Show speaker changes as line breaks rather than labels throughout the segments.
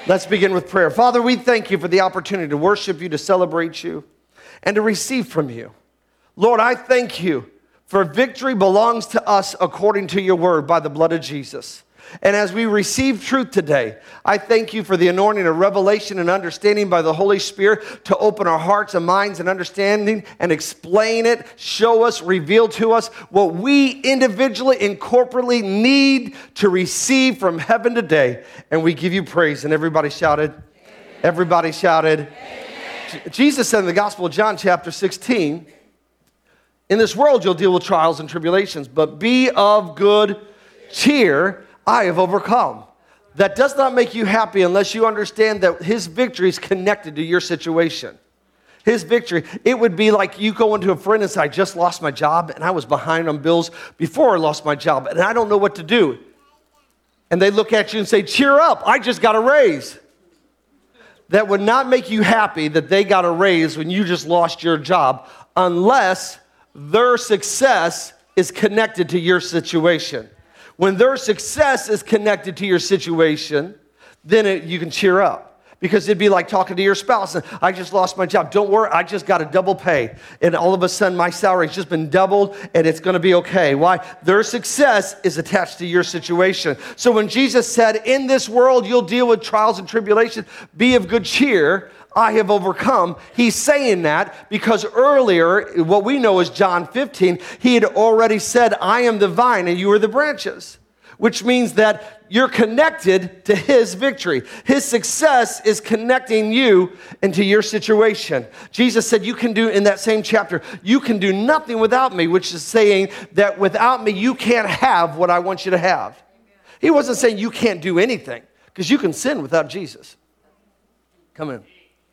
Let's begin with prayer. Father, we thank you for the opportunity to worship you, to celebrate you, and to receive from you. Lord, I thank you for victory belongs to us according to your word by the blood of Jesus. And as we receive truth today, I thank you for the anointing of revelation and understanding by the Holy Spirit to open our hearts and minds and understanding and explain it, show us, reveal to us what we individually and corporately need to receive from heaven today. And we give you praise. And everybody shouted. Amen. Everybody shouted. Amen. Jesus said in the Gospel of John chapter 16, in this world you'll deal with trials and tribulations, but be of good cheer. I have overcome. That does not make you happy unless you understand that his victory is connected to your situation. His victory, it would be like you going to a friend and say, I just lost my job and I was behind on bills before I lost my job and I don't know what to do. And they look at you and say, cheer up, I just got a raise. That would not make you happy that they got a raise when you just lost your job unless their success is connected to your situation. When their success is connected to your situation, then you can cheer up. Because it'd be like talking to your spouse, and I just lost my job. Don't worry, I just got a double pay. And all of a sudden, my salary's just been doubled, and it's going to be okay. Why? Their success is attached to your situation. So when Jesus said, in this world, you'll deal with trials and tribulations, be of good cheer, I have overcome. He's saying that because earlier, what we know is John 15, he had already said, I am the vine and you are the branches, which means that you're connected to his victory. His success is connecting you into your situation. Jesus said, you can do, in that same chapter, you can do nothing without me, which is saying that without me, you can't have what I want you to have. He wasn't saying you can't do anything, because you can sin without Jesus. Come in.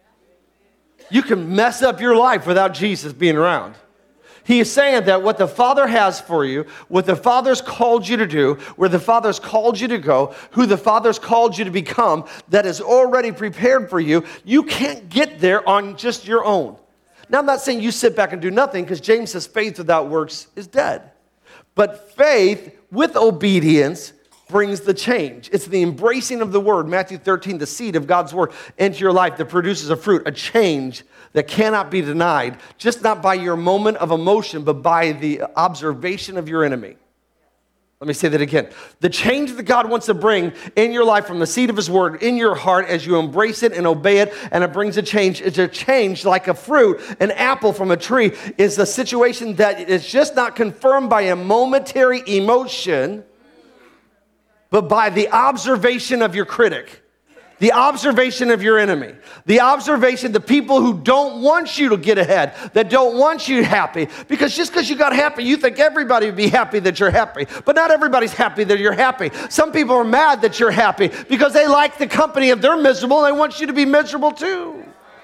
You can mess up your life without Jesus being around. He is saying that what the Father has for you, what the Father's called you to do, where the Father's called you to go, who the Father's called you to become, that is already prepared for you, you can't get there on just your own. Now, I'm not saying you sit back and do nothing, because James says faith without works is dead. But faith with obedience brings the change. It's the embracing of the word, Matthew 13, the seed of God's word into your life that produces a fruit, a change that cannot be denied, just not by your moment of emotion, but by the observation of your enemy. Let me say that again. The change that God wants to bring in your life from the seed of his word in your heart as you embrace it and obey it, and it brings a change. It's a change like a fruit, an apple from a tree, is a situation that is just not confirmed by a momentary emotion, but by the observation of your critic, the observation of your enemy, the observation, the people who don't want you to get ahead, that don't want you happy. Because just because you got happy, you think everybody would be happy that you're happy. But not everybody's happy that you're happy. Some people are mad that you're happy because they like the company of they're miserable and they want you to be miserable too.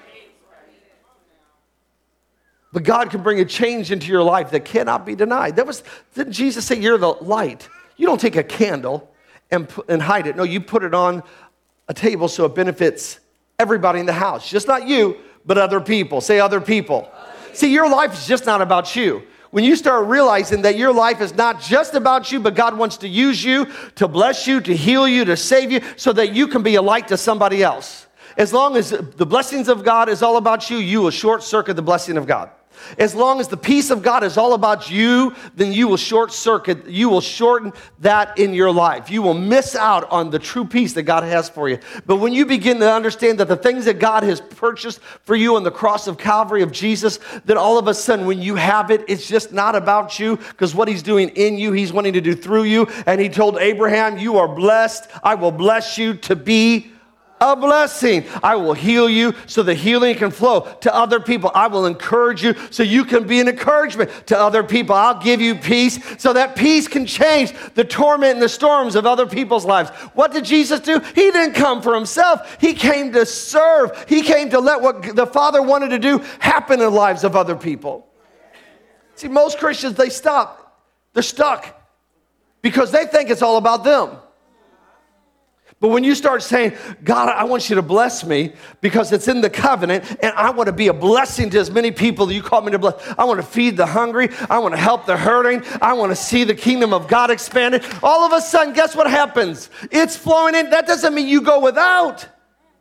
But God can bring a change into your life that cannot be denied. Didn't Jesus say you're the light? You don't take a candle and hide it. No, you put it on a table so it benefits everybody in the house. Just not you, but other people. Say other people. See, your life is just not about you. When you start realizing that your life is not just about you, but God wants to use you, to bless you, to heal you, to save you, so that you can be a light to somebody else. As long as the blessings of God is all about you, you will short circuit the blessing of God. As long as the peace of God is all about you, then you will short circuit, you will shorten that in your life. You will miss out on the true peace that God has for you. But when you begin to understand that the things that God has purchased for you on the cross of Calvary of Jesus, then all of a sudden when you have it, it's just not about you, because what he's doing in you, he's wanting to do through you. And he told Abraham, you are blessed. I will bless you to be a blessing. I will heal you so the healing can flow to other people. I will encourage you so you can be an encouragement to other people. I'll give you peace so that peace can change the torment and the storms of other people's lives. What did Jesus do? He didn't come for himself. He came to serve. He came to let what the Father wanted to do happen in the lives of other people. See, most Christians, they stop. They're stuck because they think it's all about them. But when you start saying, God, I want you to bless me because it's in the covenant and I want to be a blessing to as many people that you call me to bless. I want to feed the hungry. I want to help the hurting. I want to see the kingdom of God expanded. All of a sudden, guess what happens? It's flowing in. That doesn't mean you go without.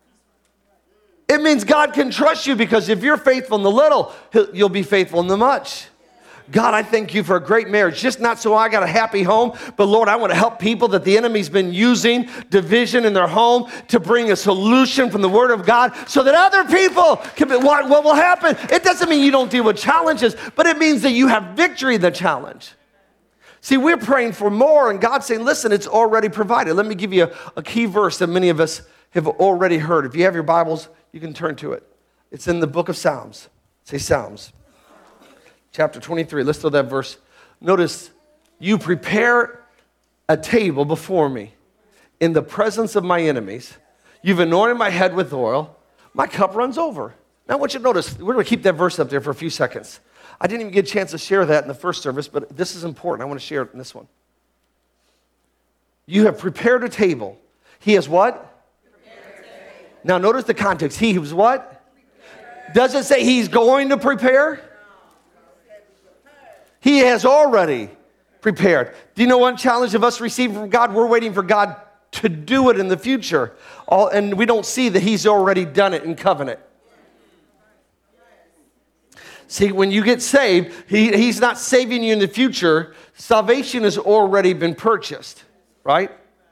It means God can trust you because if you're faithful in the little, you'll be faithful in the much. God, I thank you for a great marriage, just not so I got a happy home, but Lord, I want to help people that the enemy's been using division in their home to bring a solution from the Word of God so that other people can be, what will happen? It doesn't mean you don't deal with challenges, but it means that you have victory in the challenge. See, we're praying for more, and God's saying, listen, it's already provided. Let me give you a key verse that many of us have already heard. If you have your Bibles, you can turn to it. It's in the book of Psalms. Say Psalms. Chapter 23, let's throw that verse. Notice, you prepare a table before me in the presence of my enemies. You've anointed my head with oil. My cup runs over. Now I want you to notice, we're going to keep that verse up there for a few seconds. I didn't even get a chance to share that in the first service, but this is important. I want to share it in this one. You have prepared a table. He has what? Now notice the context. He was what? Does it say he's going to prepare? He has already prepared. Do you know one challenge of us receiving from God? We're waiting for God to do it in the future. And we don't see that he's already done it in covenant. See, when you get saved, he's not saving you in the future. Salvation has already been purchased, right?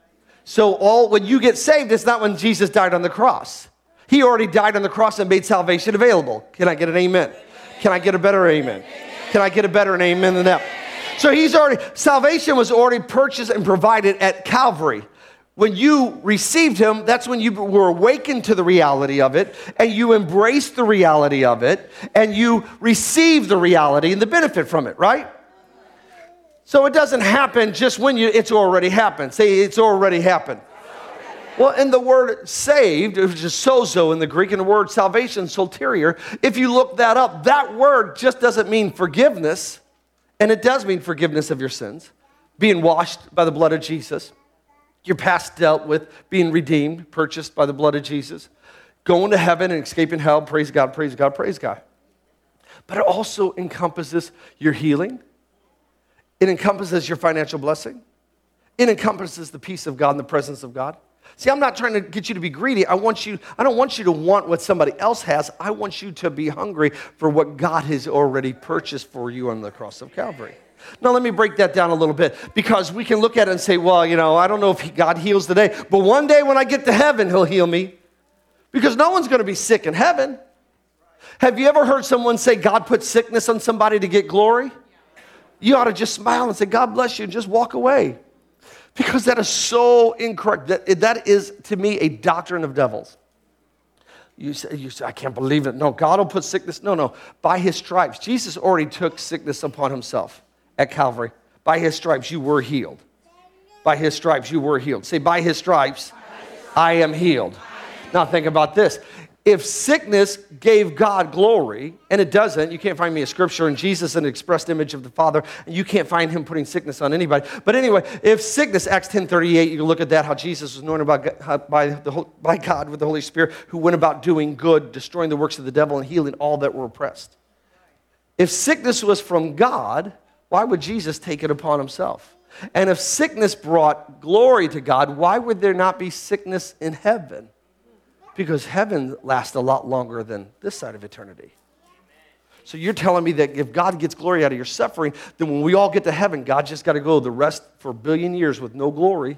So when you get saved, it's not when Jesus died on the cross. He already died on the cross and made salvation available. Can I get an amen? Can I get a better amen? Can I get a better amen than that? So salvation was already purchased and provided at Calvary. When you received him, that's when you were awakened to the reality of it, and you embraced the reality of it, and you received the reality and the benefit from it, right? So it doesn't happen just when it's already happened. Say, it's already happened. Well, in the word saved, which is sozo in the Greek, and the word salvation, soterior, if you look that up, that word just doesn't mean forgiveness, and it does mean forgiveness of your sins, being washed by the blood of Jesus, your past dealt with, being redeemed, purchased by the blood of Jesus, going to heaven and escaping hell, praise God, praise God, praise God. But it also encompasses your healing. It encompasses your financial blessing. It encompasses the peace of God and the presence of God. See, I'm not trying to get you to be greedy. I don't want you to want what somebody else has. I want you to be hungry for what God has already purchased for you on the cross of Calvary. Now, let me break that down a little bit, because we can look at it and say, well, I don't know if God heals today, but one day when I get to heaven, he'll heal me, because no one's going to be sick in heaven. Have you ever heard someone say God put sickness on somebody to get glory? You ought to just smile and say, God bless you, and just walk away. Because that is so incorrect. That is, to me, a doctrine of devils. You say, I can't believe it. No, God will put sickness. No. By his stripes. Jesus already took sickness upon himself at Calvary. By his stripes, you were healed. By his stripes, you were healed. Say, by his stripes, I am healed. Now think about this. If sickness gave God glory, and it doesn't, you can't find me a scripture, and Jesus is an expressed image of the Father, and you can't find him putting sickness on anybody. But anyway, if sickness, Acts 10:38, you can look at that, how Jesus was anointed by God with the Holy Spirit, who went about doing good, destroying the works of the devil, and healing all that were oppressed. If sickness was from God, why would Jesus take it upon himself? And if sickness brought glory to God, why would there not be sickness in heaven? Because heaven lasts a lot longer than this side of eternity. So you're telling me that if God gets glory out of your suffering, then when we all get to heaven, God just got to go the rest for 1 billion years with no glory?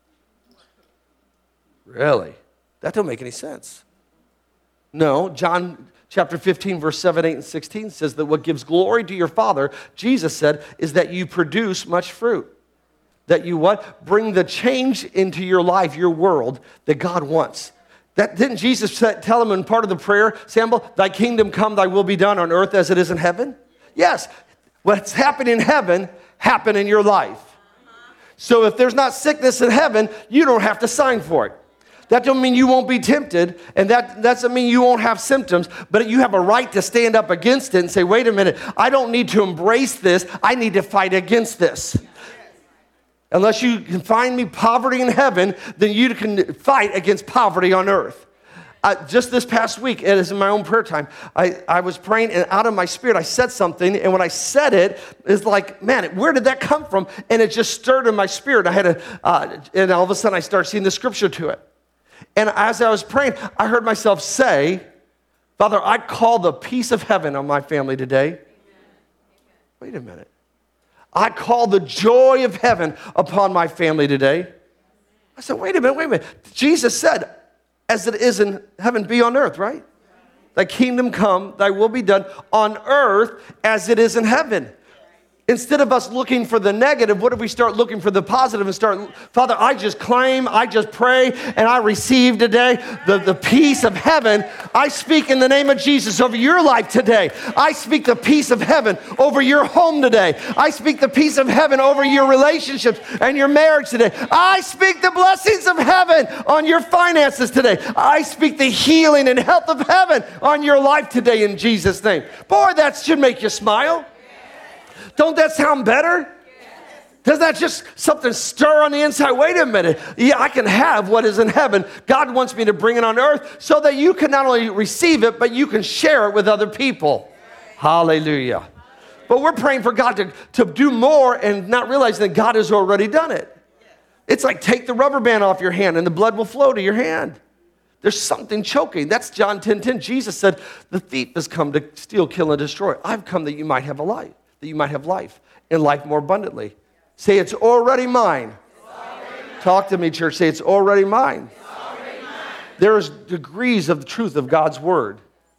Really? That don't make any sense. No, John chapter 15, verse 7, 8, and 16 says that what gives glory to your Father, Jesus said, is that you produce much fruit. That you what? Bring the change into your life, your world, that God wants. Didn't Jesus tell him in part of the prayer, Samuel, thy kingdom come, thy will be done on earth as it is in heaven? Yes. What's happened in heaven, happen in your life. So if there's not sickness in heaven, you don't have to sign for it. That don't mean you won't be tempted, and that doesn't mean you won't have symptoms, but you have a right to stand up against it and say, wait a minute, I don't need to embrace this, I need to fight against this. Unless you can find me poverty in heaven, then you can fight against poverty on earth. Just this past week, it is in my own prayer time, I was praying, and out of my spirit, I said something, and when I said it, it's like, man, where did that come from? And it just stirred in my spirit. And all of a sudden, I started seeing the scripture to it. And as I was praying, I heard myself say, Father, I call the peace of heaven on my family today. Wait a minute. I call the joy of heaven upon my family today. I said, wait a minute. Jesus said, as it is in heaven, be on earth, right? Thy kingdom come, thy will be done on earth as it is in heaven. Instead of us looking for the negative, what if we start looking for the positive and start, Father, I just claim, I just pray, and I receive today the peace of heaven. I speak in the name of Jesus over your life today. I speak the peace of heaven over your home today. I speak the peace of heaven over your relationships and your marriage today. I speak the blessings of heaven on your finances today. I speak the healing and health of heaven on your life today in Jesus' name. Boy, that should make you smile. Don't that sound better? Doesn't that just something stir on the inside? Wait a minute. Yeah, I can have what is in heaven. God wants me to bring it on earth so that you can not only receive it, but you can share it with other people. Hallelujah. But we're praying for God to do more and not realizing that God has already done it. It's like take the rubber band off your hand and the blood will flow to your hand. There's something choking. That's John 10:10. Jesus said, the thief has come to steal, kill, and destroy. I've come that you might have a life. That you might have life and life more abundantly. Say, it's already mine. Talk to me, church. Say, it's already mine. There's degrees of the truth of God's word.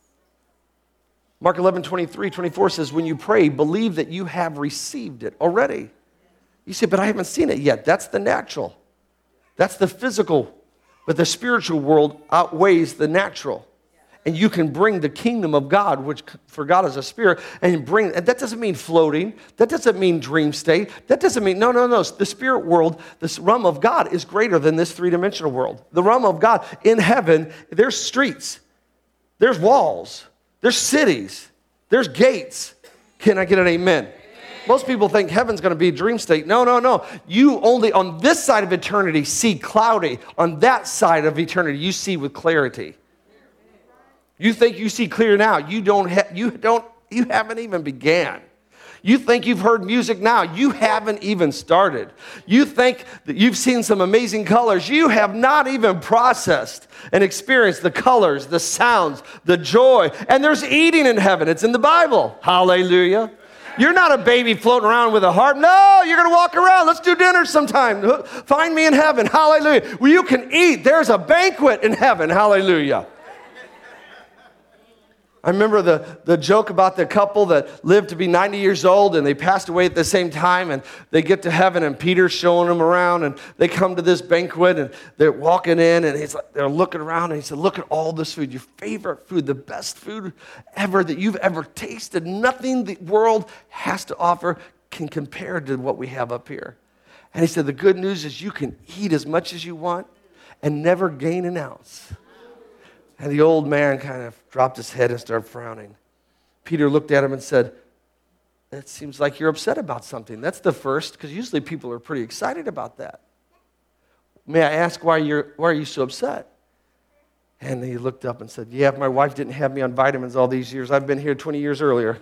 Mark 11:23-24 says, when you pray, believe that you have received it already. You say, but I haven't seen it yet. That's the natural. That's the physical. But the spiritual world outweighs the natural. And you can bring the kingdom of God, which for God is a spirit, and that doesn't mean floating. That doesn't mean dream state. That doesn't mean, no. The spirit world, this realm of God is greater than this three-dimensional world. The realm of God in heaven, there's streets, there's walls, there's cities, there's gates. Can I get an amen? Most people think heaven's going to be a dream state. No. You only on this side of eternity see cloudy. On that side of eternity, you see with clarity. You think you see clear now. You haven't even began. You think you've heard music now. You haven't even started. You think that you've seen some amazing colors. You have not even processed and experienced the colors, the sounds, the joy. And there's eating in heaven. It's in the Bible. Hallelujah. You're not a baby floating around with a harp. No, you're going to walk around. Let's do dinner sometime. Find me in heaven. Hallelujah. Well, you can eat. There's a banquet in heaven. Hallelujah. I remember the joke about the couple that lived to be 90 years old and they passed away at the same time, and they get to heaven and Peter's showing them around, and they come to this banquet and they're walking in, and they're looking around, and he said, look at all this food, your favorite food, the best food ever that you've ever tasted. Nothing the world has to offer can compare to what we have up here. And he said, the good news is you can eat as much as you want and never gain an ounce. And the old man kind of dropped his head and started frowning. Peter looked at him and said, it seems like you're upset about something. That's the first, because usually people are pretty excited about that. May I ask why are you so upset? And he looked up and said, yeah, if my wife didn't have me on vitamins all these years, I've been here 20 years earlier.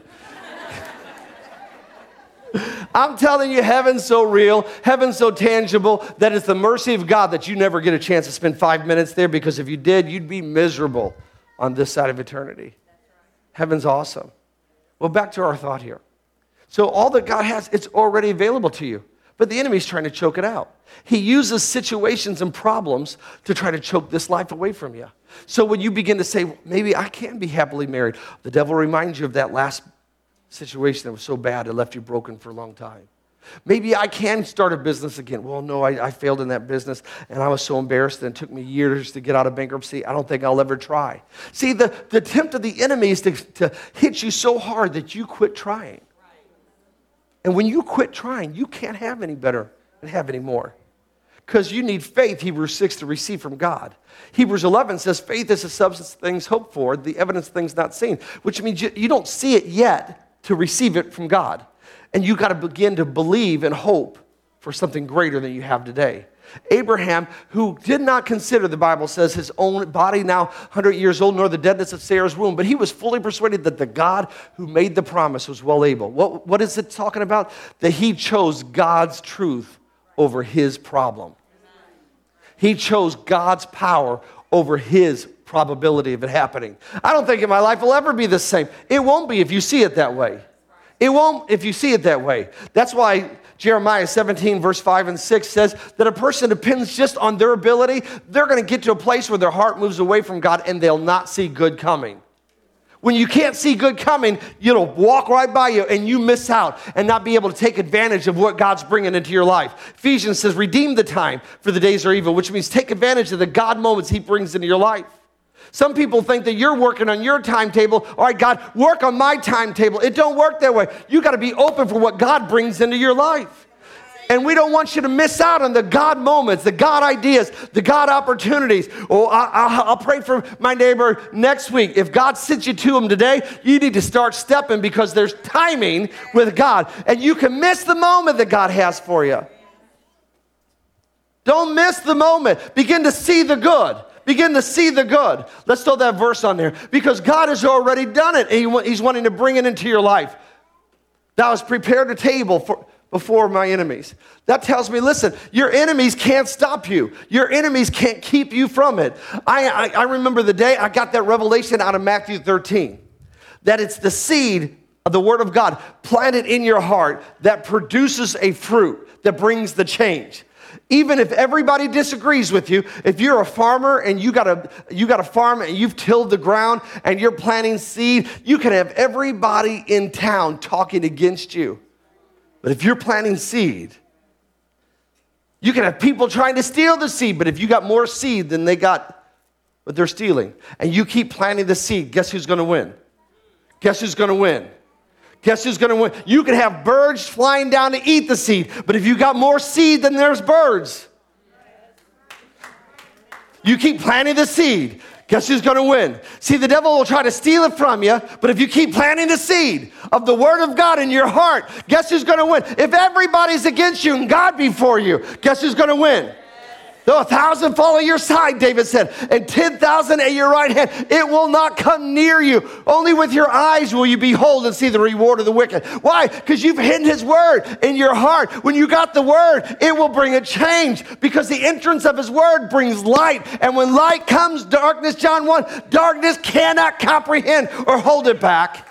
I'm telling you, heaven's so real, heaven's so tangible, that it's the mercy of God that you never get a chance to spend 5 minutes there, because if you did, you'd be miserable on this side of eternity. Heaven's awesome. Well, back to our thought here. So all that God has, it's already available to you, but the enemy's trying to choke it out. He uses situations and problems to try to choke this life away from you. So when you begin to say, well, maybe I can be happily married, the devil reminds you of that last situation that was so bad it left you broken for a long time. Maybe I can start a business again. Well, no, I failed in that business, and I was so embarrassed, and it took me years to get out of bankruptcy. I don't think I'll ever try. See, the attempt of the enemy is to hit you so hard that you quit trying. And when you quit trying, you can't have any better and have any more. Because you need faith, Hebrews 6, to receive from God. Hebrews 11 says, faith is the substance of things hoped for, the evidence of things not seen, which means you don't see it yet to receive it from God. And you got to begin to believe and hope for something greater than you have today. Abraham, who did not consider, the Bible says, his own body now 100 years old, nor the deadness of Sarah's womb, but he was fully persuaded that the God who made the promise was well able. What is it talking about? That he chose God's truth over his problem. He chose God's power over his probability of it happening. I don't think my life will ever be the same. It won't be if you see it that way. It won't if you see it that way. That's why Jeremiah 17, verse 5 and 6 says that a person depends just on their ability. They're going to get to a place where their heart moves away from God and they'll not see good coming. When you can't see good coming, it'll walk right by you and you miss out and not be able to take advantage of what God's bringing into your life. Ephesians says, redeem the time, for the days are evil, which means take advantage of the God moments he brings into your life. Some people think that you're working on your timetable. All right, God, work on my timetable. It don't work that way. You got to be open for what God brings into your life. And we don't want you to miss out on the God moments, the God ideas, the God opportunities. Oh, I'll pray for my neighbor next week. If God sent you to him today, you need to start stepping because there's timing with God. And you can miss the moment that God has for you. Don't miss the moment. Begin to see the good. Begin to see the good. Let's throw that verse on there. Because God has already done it. And he's wanting to bring it into your life. Thou hast prepared a table before my enemies. That tells me, listen, your enemies can't stop you. Your enemies can't keep you from it. I remember the day I got that revelation out of Matthew 13. That it's the seed of the Word of God planted in your heart that produces a fruit that brings the change. Even if everybody disagrees with you, if you're a farmer and you got a farm and you've tilled the ground and you're planting seed, you can have everybody in town talking against you. But if you're planting seed, you can have people trying to steal the seed, but if you got more seed than they got what they're stealing, and you keep planting the seed, guess who's going to win? Guess who's going to win? Guess who's going to win? You can have birds flying down to eat the seed, but if you got more seed than there's birds, you keep planting the seed. Guess who's going to win? See, the devil will try to steal it from you, but if you keep planting the seed of the Word of God in your heart, guess who's going to win? If everybody's against you and God be for you, guess who's going to win? Though 1,000 fall at your side, David said, and 10,000 at your right hand, it will not come near you. Only with your eyes will you behold and see the reward of the wicked. Why? Because you've hidden his word in your heart. When you got the word, it will bring a change because the entrance of his word brings light. And when light comes, darkness, John 1, darkness cannot comprehend or hold it back.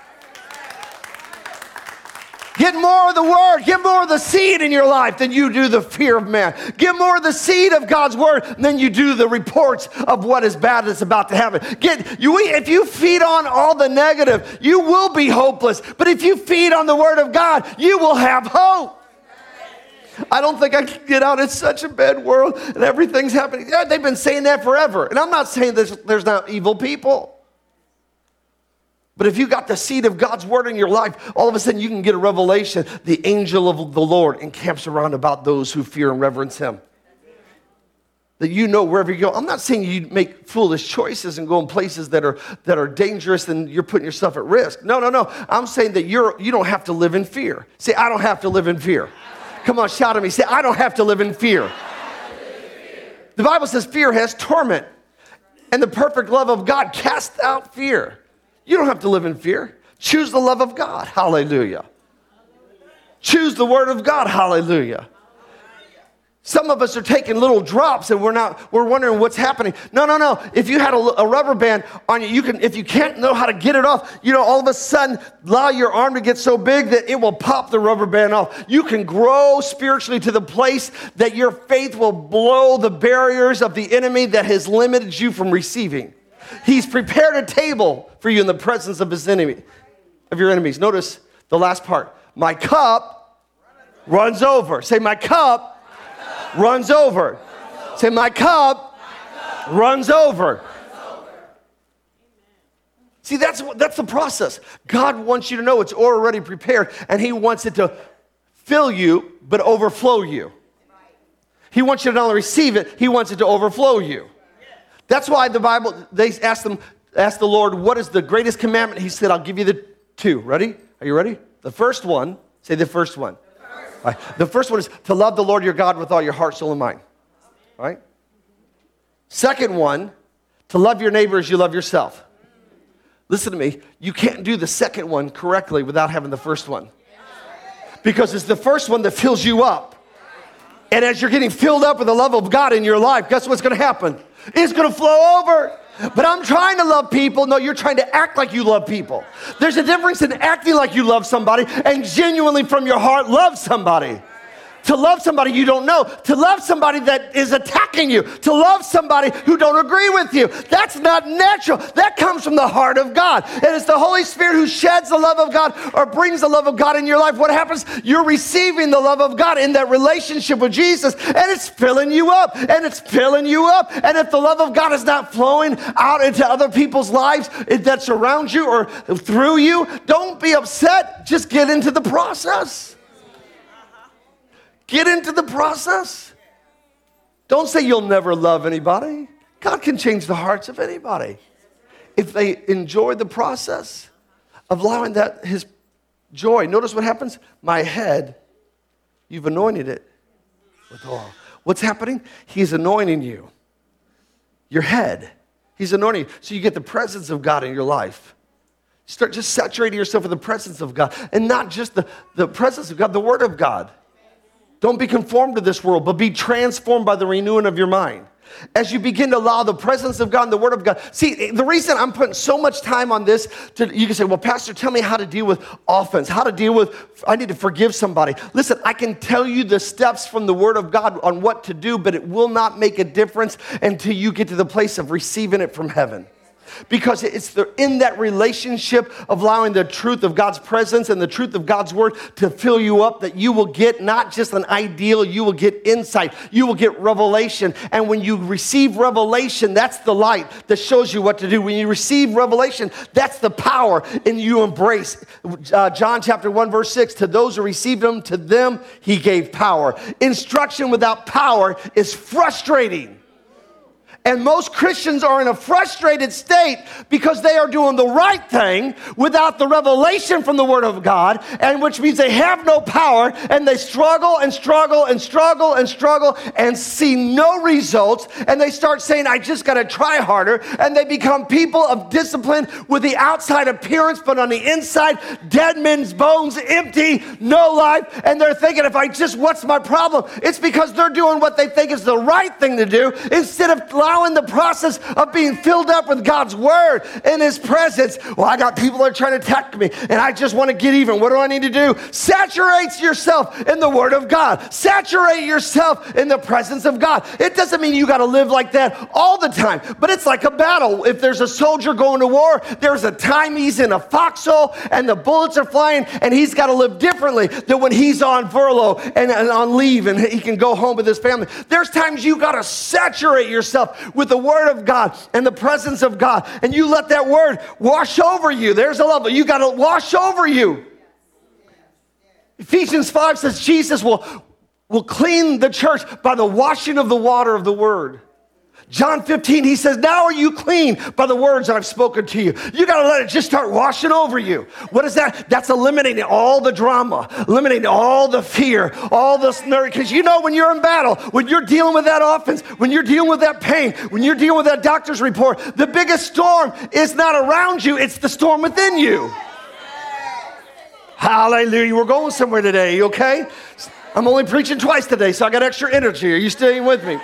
Get more of the word, get more of the seed in your life than you do the fear of man. Get more of the seed of God's word than you do the reports of what is bad that's about to happen. If you feed on all the negative, you will be hopeless. But if you feed on the word of God, you will have hope. I don't think I can get out. It's such a bad world and everything's happening. Yeah, they've been saying that forever. And I'm not saying there's not evil people. But if you got the seed of God's word in your life, all of a sudden you can get a revelation. The angel of the Lord encamps around about those who fear and reverence him. That you know wherever you go. I'm not saying you make foolish choices and go in places that are dangerous and you're putting yourself at risk. No. I'm saying that you don't have to live in fear. Say, I don't have to live in fear. Come on, shout at me. Say, I don't have to live in fear. The Bible says fear has torment. And the perfect love of God casts out fear. You don't have to live in fear. Choose the love of God. Hallelujah. Choose the word of God. Hallelujah. Some of us are taking little drops and we're wondering what's happening. No. If you had a rubber band on you, if you can't know how to get it off, all of a sudden allow your arm to get so big that it will pop the rubber band off. You can grow spiritually to the place that your faith will blow the barriers of the enemy that has limited you from receiving. He's prepared a table for you in the presence of your enemies. Notice the last part. My cup runs over. Say, my cup runs over. Say, my cup runs over. See, that's the process. God wants you to know it's already prepared, and he wants it to fill you, but overflow you. He wants you to not only receive it, he wants it to overflow you. That's why the Bible, they asked the Lord, what is the greatest commandment? He said, I'll give you the two. Ready? Are you ready? The first one, say the first one. All right. The first one is to love the Lord your God with all your heart, soul, and mind. All right? Second one, to love your neighbor as you love yourself. Listen to me. You can't do the second one correctly without having the first one. Because it's the first one that fills you up. And as you're getting filled up with the love of God in your life, guess what's going to happen? It's going to flow over. But I'm trying to love people. No, you're trying to act like you love people. There's a difference in acting like you love somebody and genuinely from your heart love somebody. To love somebody you don't know, to love somebody that is attacking you, to love somebody who don't agree with you. That's not natural. That comes from the heart of God. And it's the Holy Spirit who sheds the love of God or brings the love of God in your life. What happens? You're receiving the love of God in that relationship with Jesus, and it's filling you up, and it's filling you up. And if the love of God is not flowing out into other people's lives that surround you or through you, don't be upset. Just get into the process. Get into the process. Don't say you'll never love anybody. God can change the hearts of anybody. If they enjoy the process of allowing that his joy. Notice what happens? My head, you've anointed it with oil. What's happening? He's anointing you. Your head. He's anointing you. So you get the presence of God in your life. Start just saturating yourself with the presence of God. And not just the presence of God, the Word of God. Don't be conformed to this world, but be transformed by the renewing of your mind. As you begin to allow the presence of God and the Word of God. See, the reason I'm putting so much time on this, you can say, well, Pastor, tell me how to deal with offense, how to deal with, I need to forgive somebody. Listen, I can tell you the steps from the Word of God on what to do, but it will not make a difference until you get to the place of receiving it from heaven. Because it's in that relationship of allowing the truth of God's presence and the truth of God's word to fill you up that you will get not just an ideal, you will get insight, you will get revelation. And when you receive revelation, that's the light that shows you what to do. When you receive revelation, that's the power and you embrace. John chapter 1 verse 6, to those who received him, to them he gave power. Instruction without power is frustrating. And most Christians are in a frustrated state because they are doing the right thing without the revelation from the Word of God, and which means they have no power, and they struggle and struggle and struggle and struggle and see no results, and they start saying, I just got to try harder, and they become people of discipline with the outside appearance, but on the inside, dead men's bones, empty, no life, and they're thinking, what's my problem? It's because they're doing what they think is the right thing to do instead of allowing the process of being filled up with God's word in his presence. Well, I got people that are trying to attack me and I just want to get even. What do I need to do? Saturate yourself in the word of God. Saturate yourself in the presence of God. It doesn't mean you got to live like that all the time, but it's like a battle. If there's a soldier going to war, there's a time he's in a foxhole and the bullets are flying and he's got to live differently than when he's on furlough and on leave and he can go home with his family. There's times you got to saturate yourself with the word of God and the presence of God, and you let that word wash over you. There's a level. You got to wash over you. Ephesians 5 says Jesus will clean the church by the washing of the water of the word. John 15, he says, now are you clean by the words that I've spoken to you. You got to let it just start washing over you. What is that? That's eliminating all the drama, eliminating all the fear, all this nerve. Because you know when you're in battle, when you're dealing with that offense, when you're dealing with that pain, when you're dealing with that doctor's report, the biggest storm is not around you, it's the storm within you. Hallelujah. We're going somewhere today, you okay? I'm only preaching twice today, so I got extra energy. Are you staying with me?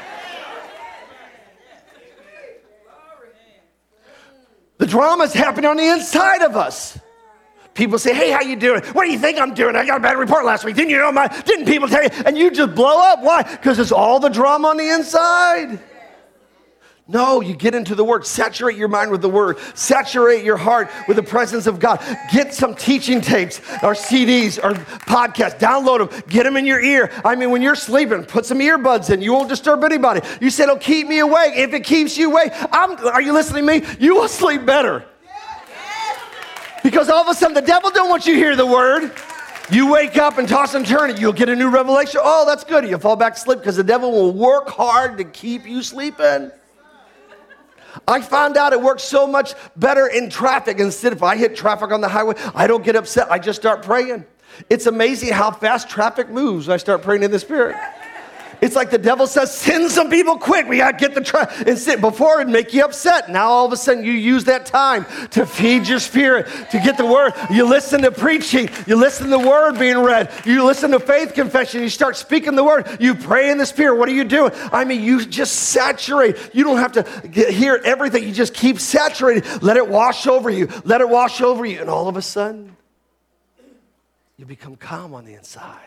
The drama's happening on the inside of us. People say, hey, how you doing? What do you think I'm doing? I got a bad report last week. Didn't you know didn't people tell you? And you just blow up. Why? Because it's all the drama on the inside. No, you get into the word. Saturate your mind with the word. Saturate your heart with the presence of God. Get some teaching tapes or CDs or podcasts. Download them. Get them in your ear. I mean, when you're sleeping, put some earbuds in. You won't disturb anybody. You said, it'll keep me awake. If it keeps you awake, are you listening to me? You will sleep better. Because all of a sudden, the devil don't want you to hear the word. You wake up and toss and turn it. You'll get a new revelation. Oh, that's good. You'll fall back to sleep because the devil will work hard to keep you sleeping. I found out it works so much better in traffic. Instead, if I hit traffic on the highway, I don't get upset. I just start praying. It's amazing how fast traffic moves when I start praying in the Spirit. It's like the devil says, send some people quick. We got to get the and sit. Before it'd make you upset. Now all of a sudden you use that time to feed your spirit, to get the word. You listen to preaching. You listen to the word being read. You listen to faith confession. You start speaking the word. You pray in the spirit. What are you doing? I mean, you just saturate. You don't have to hear everything. You just keep saturating. Let it wash over you. Let it wash over you. And all of a sudden, you become calm on the inside.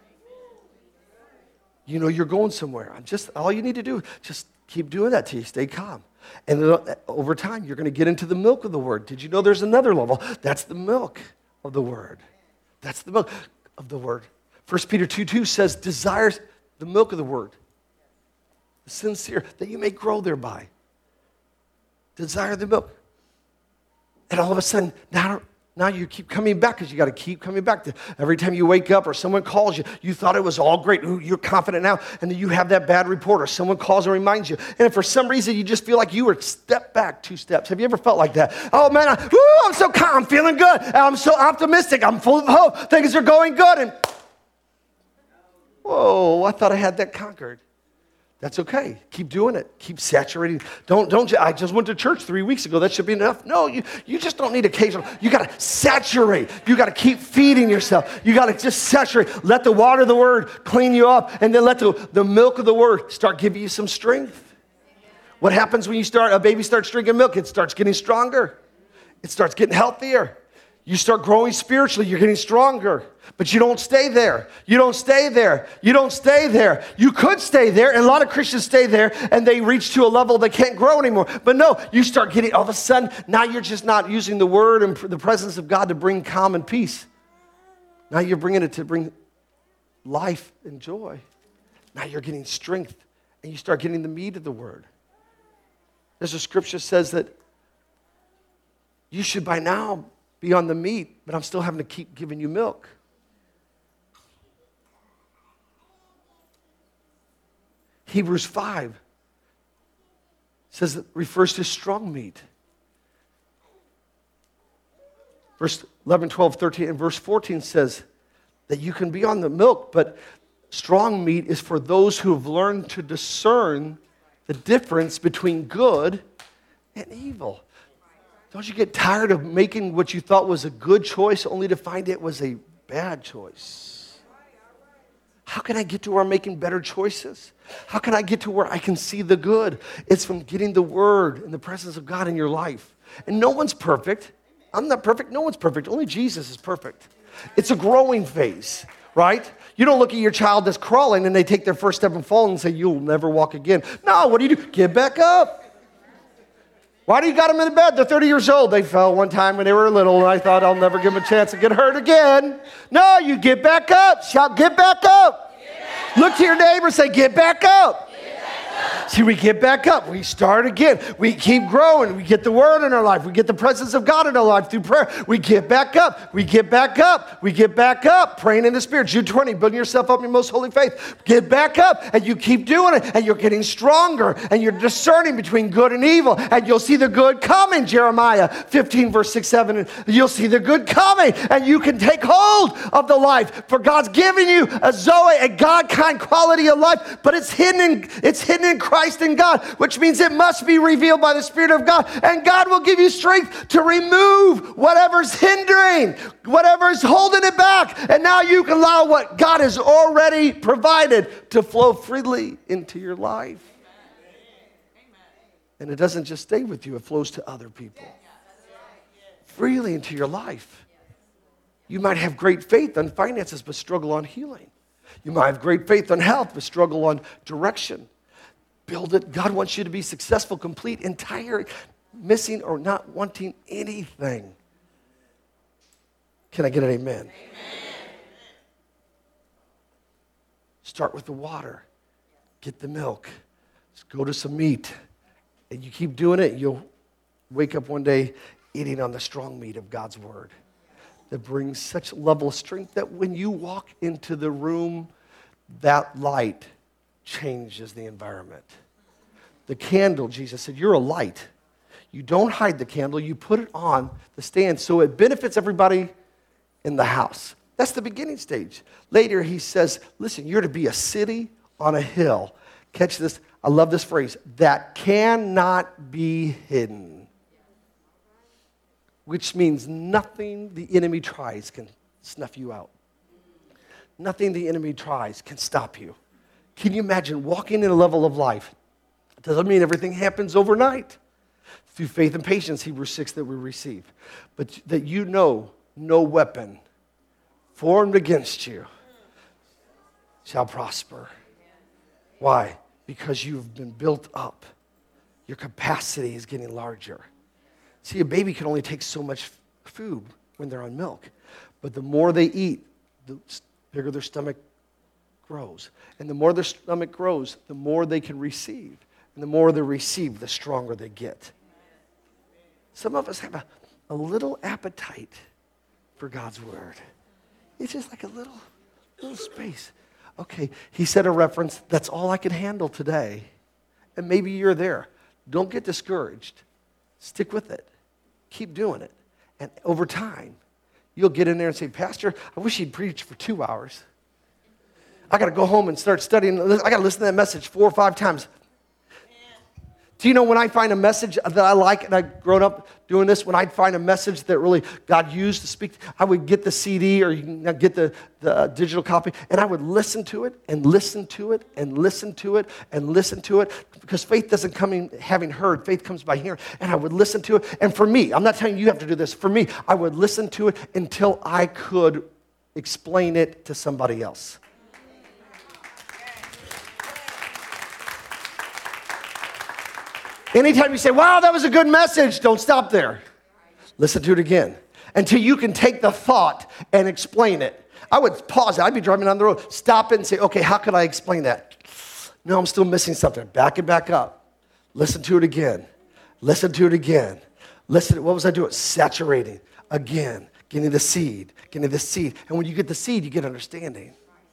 You know you're going somewhere. All you need to do, just keep doing that till you stay calm. And then over time, you're going to get into the milk of the word. Did you know there's another level? That's the milk of the word. That's the milk of the word. 1 Peter 2:2 says, desires the milk of the word. Sincere, that you may grow thereby. Desire the milk. And all of a sudden, now you keep coming back because you got to keep coming back. Every time you wake up or someone calls you, you thought it was all great. Ooh, you're confident now. And then you have that bad report or someone calls and reminds you. And if for some reason you just feel like you were step back 2 steps. Have you ever felt like that? Oh, man, I'm so calm. I'm feeling good. I'm so optimistic. I'm full of hope. Things are going good. And whoa, I thought I had that conquered. That's okay. Keep doing it. Keep saturating. Don't. I just went to church 3 weeks ago. That should be enough. No, you just don't need occasional. You got to saturate. You got to keep feeding yourself. You got to just saturate. Let the water of the word clean you up, and then let the milk of the word start giving you some strength. What happens when a baby starts drinking milk? It starts getting stronger. It starts getting healthier. You start growing spiritually. You're getting stronger. But you don't stay there. You don't stay there. You don't stay there. You could stay there, and a lot of Christians stay there, and they reach to a level they can't grow anymore. But no, you start getting, all of a sudden, now you're just not using the word and the presence of God to bring calm and peace. Now you're bringing it to bring life and joy. Now you're getting strength, and you start getting the meat of the word. There's a scripture says that you should by now be on the meat, but I'm still having to keep giving you milk. Hebrews 5 says it refers to strong meat. Verse 11, 12, 13, and verse 14 says that you can be on the milk, but strong meat is for those who have learned to discern the difference between good and evil. Don't you get tired of making what you thought was a good choice only to find it was a bad choice? How can I get to where I'm making better choices? How can I get to where I can see the good? It's from getting the word and the presence of God in your life. And no one's perfect. I'm not perfect. No one's perfect. Only Jesus is perfect. It's a growing phase, right? You don't look at your child that's crawling and they take their first step and fall and say, you'll never walk again. No, what do? Get back up. Why do you got them in the bed? They're 30 years old. They fell one time when they were little, and I thought I'll never give them a chance to get hurt again. No, you get back up. Shout, get back up. Look to your neighbor and say, get back up. See, we get back up. We start again. We keep growing. We get the word in our life. We get the presence of God in our life through prayer. We get back up. We get back up. We get back up. Praying in the Spirit. Jude 20, building yourself up in your most holy faith. Get back up, and you keep doing it, and you're getting stronger, and you're discerning between good and evil, and you'll see the good coming, Jeremiah 15, verse 6, 7. And you'll see the good coming, and you can take hold of the life. For God's giving you a Zoe, a God-kind quality of life, but it's hidden in Christ in God, which means it must be revealed by the Spirit of God. And God will give you strength to remove whatever's hindering, whatever's holding it back. And now you can allow what God has already provided to flow freely into your life. And it doesn't just stay with you, it flows to other people. Freely into your life. You might have great faith on finances, but struggle on healing. You might have great faith on health, but struggle on direction. Build it. God wants you to be successful, complete, entire, missing or not wanting anything. Can I get an amen? Amen. Start with the water. Get the milk. Let's go to some meat. And you keep doing it, you'll wake up one day eating on the strong meat of God's word that brings such a level of strength that when you walk into the room, that light changes the environment. The candle, Jesus said, you're a light. You don't hide the candle. You put it on the stand so it benefits everybody in the house. That's the beginning stage. Later, he says, listen, you're to be a city on a hill. Catch this. I love this phrase. That cannot be hidden. Which means nothing the enemy tries can snuff you out. Nothing the enemy tries can stop you. Can you imagine walking in a level of life? It doesn't mean everything happens overnight. Through faith and patience, Hebrews 6, that we receive. But that you know no weapon formed against you shall prosper. Why? Because you've been built up. Your capacity is getting larger. See, a baby can only take so much food when they're on milk. But the more they eat, the bigger their stomach grows. And the more their stomach grows, the more they can receive. And the more they receive, the stronger they get. Some of us have a little appetite for God's word. It's just like a little space. Okay, he said a reference, that's all I can handle today. And maybe you're there. Don't get discouraged. Stick with it. Keep doing it. And over time, you'll get in there and say, Pastor, I wish he'd preach for 2 hours. I got to go home and start studying. I got to listen to that message 4 or 5 times. Do you know when I find a message that I like, and I've grown up doing this, when I'd find a message that really God used to speak, I would get the CD or you can get the digital copy, and I would listen to it and listen to it and listen to it and listen to it, because faith doesn't come in having heard. Faith comes by hearing. And I would listen to it. And for me, I'm not telling you have to do this. For me, I would listen to it until I could explain it to somebody else. Anytime you say, wow, that was a good message, don't stop there. Listen to it again until you can take the thought and explain it. I would pause it. I'd be driving down the road, stop it and say, okay, how could I explain that? No, I'm still missing something. Back it back up. Listen to it again. Listen to it again. Listen. What was I doing? Saturating. Again. Getting the seed. Getting the seed. And when you get the seed, you get understanding.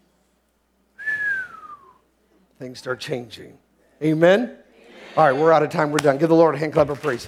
Things start changing. Amen? All right, we're out of time. We're done. Give the Lord a hand clap of praise.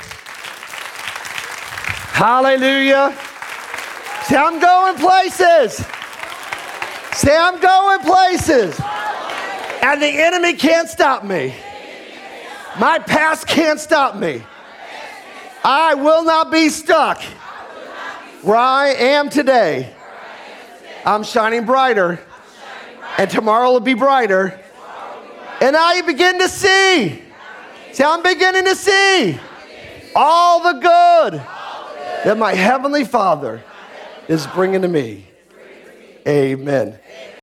Hallelujah. Say, I'm going places. Say, I'm going places. And the enemy can't stop me. My past can't stop me. I will not be stuck where I am today. I'm shining brighter. And tomorrow will be brighter. And I begin to see. See, I'm beginning to see all the good that my Heavenly Father is bringing to me. Amen.